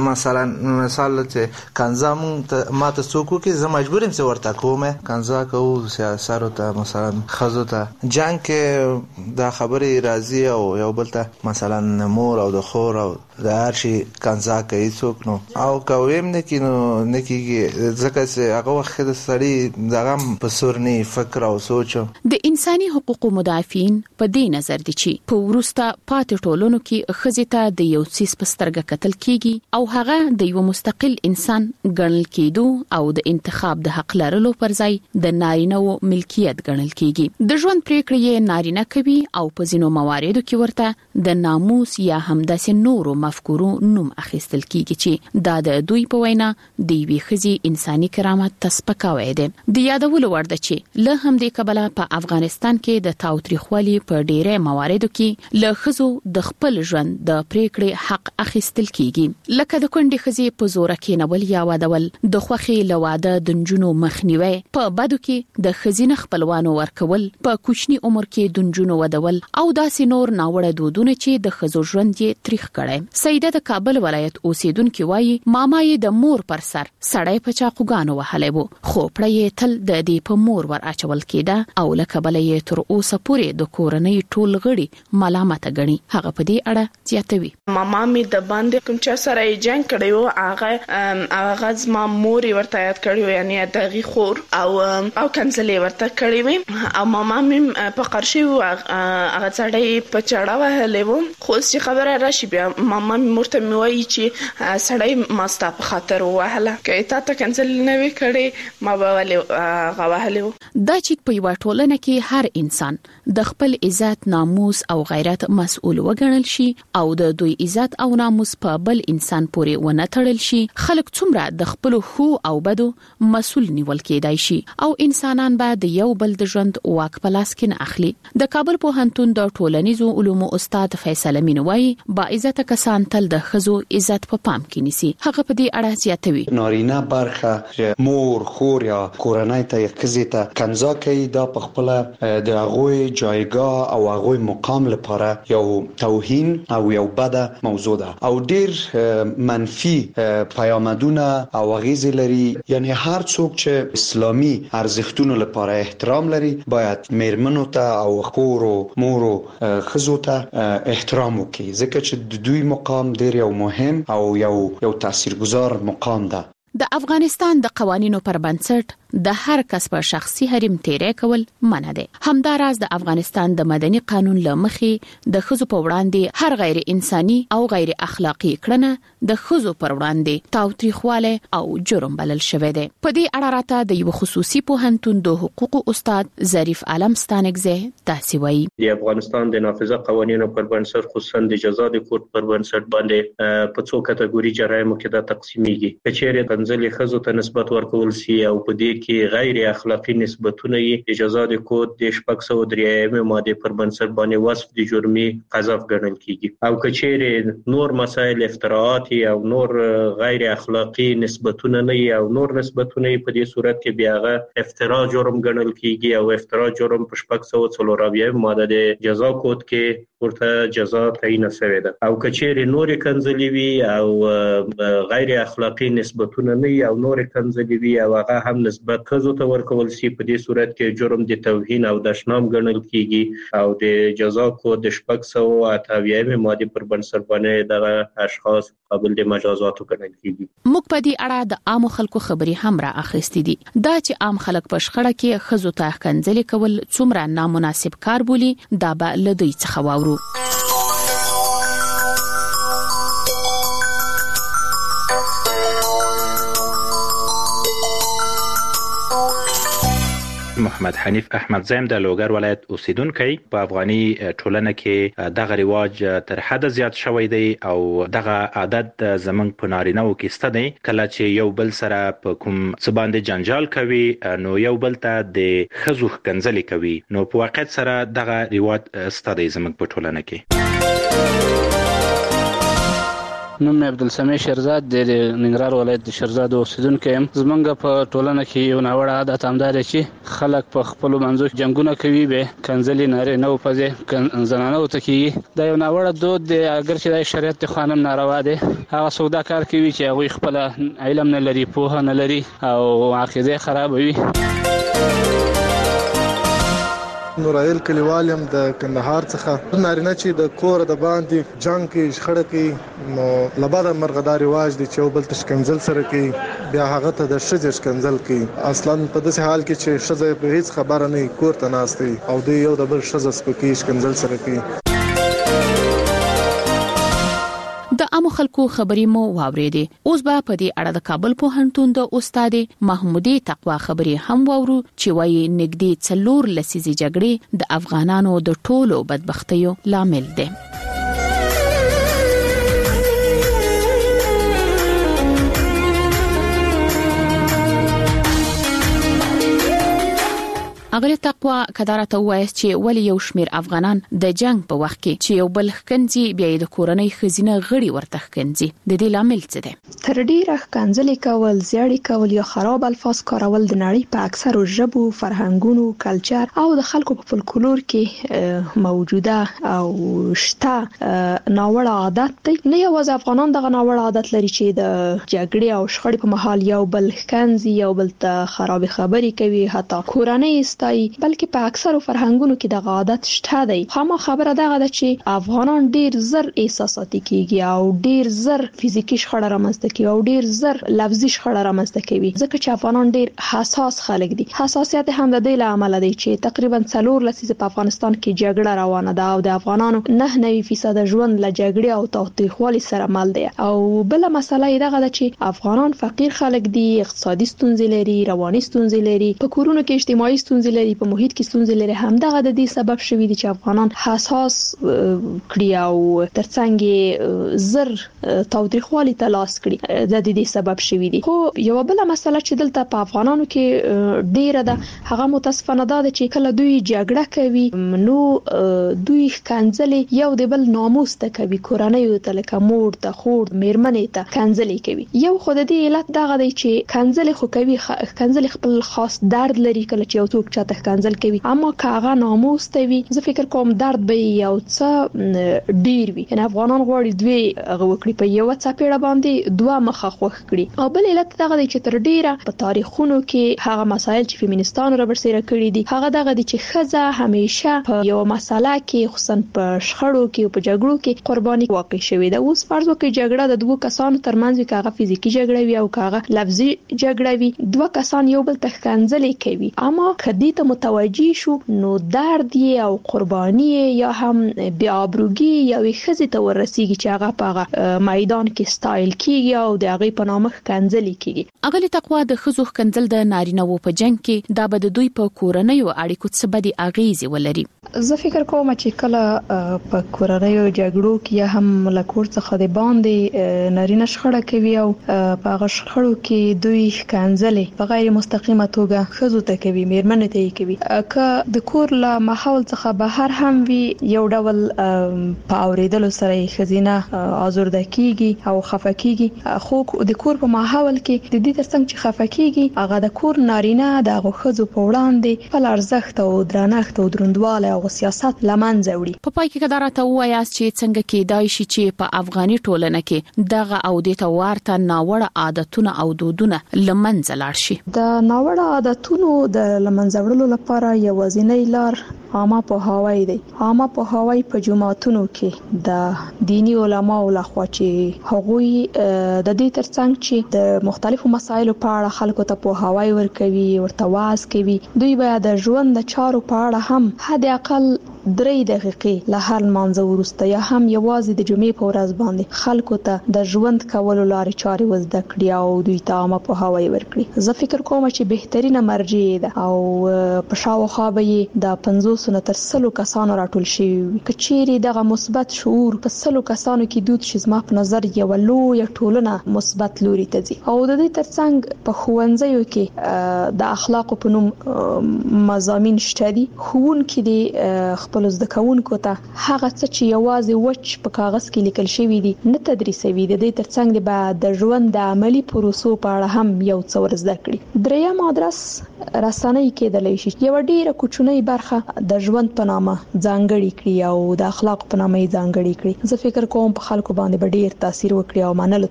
مثلا مثال چې کنځا ما ته څوک کې زه مجبور یم چې ورته کومه کنځا کوو سیاسارو ته مثلا خزو ته جنگ کې دا خبرې راځي او یو بل ته مثلا مور او د خور او د هر شي کنځا کوي څوک نو او کویم نه کینو نه کیږي ځکه چې هغه وخت د سړی دغه په سورني فکر او سوچ د انساني حقوقو مدافعین په دې نظر دي چې په ورسته پاتې ټولنو کې ښځې ته د یو څیز په سترګه کتل کیږي او هغه د یو مستقل انسان ګڼل کېدو او د انتخاب د حق لرلو پر ځای د نارینه‌و ملکیت ګڼل کیږي د ژوند پریکړې یې نارینه کوي او په ځینو مواردو کې ورته د ناموس یا همداسې نورو مفکورو نوم اخیستل کیږي چې دا د دوی په وینا د یوې ښځې انساني کرامت ته سپکاوی دی د یادولو وړ ده چې له همدې کبله په افغانستان کې د تاوتریخوالي په ډیری مواردو کې له ښځو د خپل ژوند د پریکړې حق اخیستل کیږي لکه د کونډې ښځې په زور کېنول یا وادول د خوښې له واده د نجونو مخنیوي په بدو کې د ښځینه خپلوانو ورکول په کوچني عمر کې د نجونو ودول او داسې نور ناوړه دودونه چې د ښځو ژوند یې تریخ کړی سیده د کابل ولایت اوسیدونکو وایي ماما یې د مور پر سر سړی په چاقوګانو وهلی وو خو پړه یې تل د دې په مور ور اچول کېده او لکه بله یې تر اوسه پورې د کورنۍ ټول غړي ملامته ګڼي هغه په دې اړه زیاتوي ماما مې د باندې کوم چا سره یې جنګ کړی وو هغه زما مور یې ورته یاد کړی وو یعنی دغې خور او کنځلې ورته کړی وې او ماما مې په قرشي وو هغه سړی په چاړه وهلی وو خو چې خبره راشي بیا ماما مې مور ته مې وایي چې سړی ما ستا په خاطر ووهله که تا ته کنځلې نه وې کړې ما به ولې هغه وهلی وو دا چې په یوه ټولنه کې هر انسان د خپل عزت ناموس او غیرت مسؤل وګڼل شي او د دوی عزت او ناموس په بل انسان پورې ونه تړل شي خلک څومره د خپل خو او بدو مسؤل نیول کېدای شي او انسانان به د یو بل د ژوند واک په لاس کې نه اخلي د کابل پوهنتون د ټولنیزو علومو استاد فیصل امین وایي با عزت کسان تل د ښځو عزت په پام کې نیسي هغه په دې اړه زیاتوي نارینه برخه مور خور یا کورنۍ ته ښځې ته کنځا کوي دا په خپل د هغوی جایګاه او هغوی مقام لپاره یو توهین او یو بده موضوع ده او ډیر منفي پیامدونه او اغیزې لري یعنی هر څوک چې اسلامي ارزښتونو لپاره احترام لري باید میرمنو ته او خور او مور او ښځو ته احترام وکړي ځکه چې د دوی مقام ډیر یو مهم او یو تاثیرگذار مقام ده د افغانستان د قوانینو پر بنسټ د هر کس په شخصي حریم تیری کول منع دي همداراز د افغانستان د مدني قانون لمخې د ښځو په وړاندې هر غیر انساني او غیر اخلاقی کړنه د ښځو پر وړاندې تاوتریخواله او جرم بلل شوی دی په دې اړه راته د یو خصوصي پوهنتون د حقوقو استاد ظریف عالم ستانکزی تاسو وایي د افغانستان د نافذه قوانینو پر بنسټ خصوصا د جزا د کوډ پر بنسټ باندې په څو کټګوري جرایمو کې دا تقسیمیږي کچېره کنځلې ښځو ته نسبت ورکول شي او په دې کې غیر اخلاقی نسبتونه یې د جزا د کوډ د 603 ماده پر بنسټ باندې وصف د جرمي قذف ګڼل کیږي او کچېره نور مسائل افتراءات او نور غیر اخلاقی نسبتونه نه او نور نسبتونه په دې صورت کې بیا افتراء جرم ګڼل کیږي او افتراء جرم په 603 ماده د جزا کوډ کې ورته جزا تعیین شوې ده او کچېره نور کنځلې وي او غیر اخلاقی نسبتونه نه او نور کنځلې وي او هغه هم نسبت ښځو ته ورکول شي په دې صورت کې جرم د توهین او د شنام ګڼل کیږي او د جزا کوډ د 628 ماده پر بنسټ باندې دغه اشخاص قابل د مجازاتو ګڼل کیږي موږ په دې اړه د عام خلکو خبري هم را اخیستې دي دا چې عام خلک په شخړه کې ښځو ته کنځلې کول څومره نامناسب کار بولي دا به له دوی څخه واورو محمد حنیف احمد زیم د لوګر ولایت اوسیدونکی په افغاني ټولنه کې دغه رواج تر حد زیات شوی دی او دغه عادت زمنګ په نارینه‌و کې ست دی کله چې یو بل سره په کوم څه باندې جنجال کوي نو یو بل ته د ښځو کنځلې کوي نو په واقعیت سره دغه رواج ست دی زمنګ په ټولنه کې نوم عبدالسمیع شیرزاد د ننګرهار ولایت د شیرزاد اوسیدونکی یم. زمونږ په ټولنه کې یو ناوړه عادت همدا دی چې خلک په خپلو منځو جنګونه کوي، به کنځلې نارینه وپځې زنانه ته کېږي. دا یو ناوړه دود دی، اگر چې د شریعت د خانم ناروا دی. هغه څوک دا کار کوي چې هغوی خپله علم نه لري، پوهه نه لري او عقیده خرابوي. نورایل کلیوالم د کندهار څخه. نارینه چې د کور د باندې جنگ کې شخړه کوي، نو لباده مرغداري واج دي چې یو بل تشکنځل سره کوي، بیا هغه ته د شجر شکنځل کوي. اصلا په داسې حال کې چې شزه په هیڅ خبره نه کور ته ناشتي او دوی یو د بل شزه سپکی شکنځل سره کوي. د عامو خلکو خبرې مو واورېدې. اوس به په دې اړه د کابل پوهنتون د استاد محمودي تقوا خبرې هم واورو چې وايي نږدې 4 لسیزې جګړې د افغانانو د ټولو بدبختیو لامل دي. اغلی تقوا کدارته وایي چې ولی یو شمیر افغانان د جنگ په وخت کې چې یو بل ښکنځي بیا د کورنۍ خزینه غړي ورته ښکنځي. د دې لامل څه دی؟ تر ډیره ښکنځلې کول، زیاړې کول یا خراب الفاظ کارول د نړۍ په اکثرو ژبو، فرهنګونو، کلچر او د خلکو په فولکلور کې موجوده او شته ناوړه عادت دی. نه یوازې افغانان دغه ناوړه عادت لري چې د جګړې او شخړې په مهال یو بل ښکنځي، یو بل ته خراب خبرې کوي، حتی کورنۍ بلکې په اکثرو فرهنګونو کې د عادت شته دی. خامہ خبره دغه ده چې افغانان ډیر زر احساساتي کیږي او ډیر زر فزیکی شخړه رامنځته کوي او ډیر زر لفظي شخړه رامنځته کوي، ځکه چې افغانان ډیر حساس خلک دي. حساسیت هم د دې عمل دی چې تقریبا 4 لسیزې په افغانستان کې جګړه روانه ده او د افغانانو 99% ژوند له جګړې او تاوتریخوالي سره مل دی. او بل مسله دغه ده چې افغانان فقیر خلک دي، اقتصادي ستونزې لري، رواني ستونزې لري، په کورونو کې اجتماعي ستونزې لري، په محیط کې ستونزې لري. همدغه د دې سبب شوی دی چې افغانان حساس کړي او ترڅنګ زر تاوتریخوالي ته لاس کړي. د دې سبب شوی دی. خو یو بل مسله چې دلته په افغانانو کې ډیره ده، هغه متاسفانه ده چې کله دوی جګړه کوي نو دوی کنځلې یو د بل ناموس ته کوي، کورنۍ ته لکه مور ته، خور، میرمنې ته کنځلې کوي. یو خو د دې علت دغه دی چې کنځلې خو کوي، کنځلې خپل خاص درد لري کله چې یو څوک چاته کنځل کوي، اما کاغه ناموس ته وي زه فکر کوم درد به یو څه ډیر وي. ان افغانان غواړي دوی غوکړي په یو څپېړه باندې دوه مخه خوخ کړي. او بل علت دغه دی چې تر ډیره په تاریخونو کې هغه مسایل چې فیمینیستانو را برسېره کړي دي هغه دغه دی چې خزه همیشه په یو مسله کې خصوصا په شخړو کې او په جګړو کې قرباني واقع شوې ده. اوس فرض وکړئ جګړه د دوه کسانو ترمنځ وي، کاغه فزیکی جګړه وي او کاغه لفظي جګړه وي، دوه کسان یو بل ته کنځلې کوي، اما کدی ته متوجي شو نو درد او قرباني یا هم بیا ابروګي یا خزي ته ورسیږي چې هغه په میدان کې سټایل کیږي او د هغه په نامه کنځلې کیږي. اغلی تقوا د خزو کنځل د نارینه و په جنگ کې دا به د دوی په کورنۍ او اړیکو څه بدی اغیزه ولري. زه فکر کوم چې کله په کورنۍ او جګړو کې یا هم لکور څخه د باندې نارینه شخړه کوي او په هغه شخړو کې دوی کنځلې په غیر مستقیمه توګه خزو ته کوي، میرمنې ته کوي. که د کور له ماحول څخه بهر هم وي یو ډول په اوریدلو سره خزینه آزرده کیږي او خفه کیږي. خو د کور په ماحول کې د دې ترڅنګ چې خفه کیږي هغه د کور نارینه د خزو په وړاندې خپل ارزښت او درنښت او دروندواله او سیاست لمنځه وړي. په پای کې کدارته وایاست چې څنګه کېدای شي چې په افغاني ټولنه کې دغه او د توارته ناوړه عادتونه او دودونه لمنځه لاړ شي. د ناوړه عادتونو د لمنځه وړلو لپاره یوازینی لار عامه پوهاوی دی. عامه پوهاوی په جماعتونو کې د دینی علماو لخوا چې هغوی د دې ترڅنګ چې د مختلفو مسایلو په اړه خلکو ته پوهاوی ورکوي، ورته واعظ کوي، دوی باید د ژوند د چارو په اړه هم حد اقل 3 دقیقې له هر مانځه وروسته یا هم یوازې د جمعې په ورځ باندې خلکو ته د ژوند کولو لارې چارې وزده کړي او دوی ته عامه پوهاوی ورکړي. زه فکر کوم چې بهترینه مرجع ده او په شاوخوا به د 50 نه تر 100 کسانو راټول شي. کچېری دغه مثبت شعور په 100 کسانو کې دود چې زما په نظر یو لوی ټولنه مثبت لوري ته ځي. او د دې ترڅنګ په ښوونځیو کې د اخلاق په نوم مضامین شته دي. ښوونکي د خپل زده کوونکو ته هغه څه چې یوازې وچ په کاغذ کې لیکل شوی دي نه تدریسوي، د دې ترڅنګ به د ژوند د عملی پروسو په اړه هم یو څه ورزده کړي. دریم ادرس رسنۍ کېدلی شي یو ډیره کوچنۍ برخه د ژوند په نامه ځانګړي کړي او د اخلاق په نامه ځانګړي کړي. زه فکر کوم په خلکو باندې به ډیر تاثیر وکړي او منلو